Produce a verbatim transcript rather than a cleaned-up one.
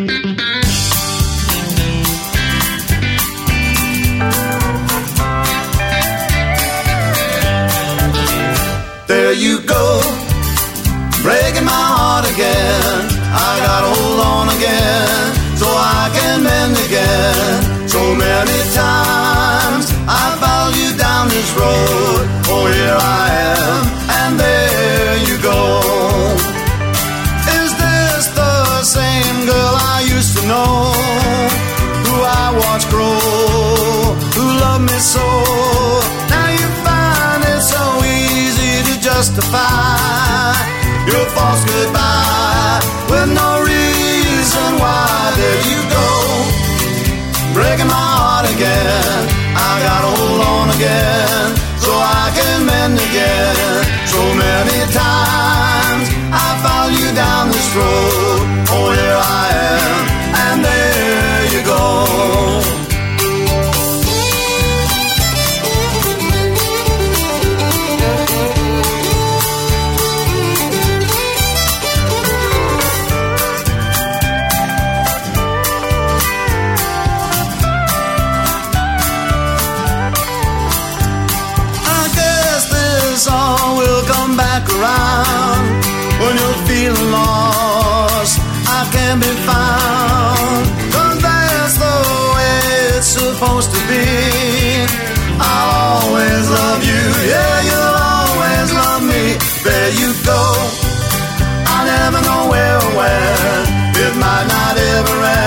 There you go, breaking my heart again. I gotta hold on again, so I can mend again. So many times I followed you down this road. Oh, here I am, and there you go. Is this the same girl I used to know, who I watched grow, who loved me so? Now you find it so easy to justify your false goodbye with no reason why. There you go, breaking my heart again. I gotta hold on again, so I can mend again. So many times I followed you down this road. Oh, here I am, and there you go. All will come back around. When you're feeling lost, I can be found. 'Cause that's the way it's supposed to be. I'll always love you, yeah, you'll always love me. There you go, I'll never know where or when. It might not ever end.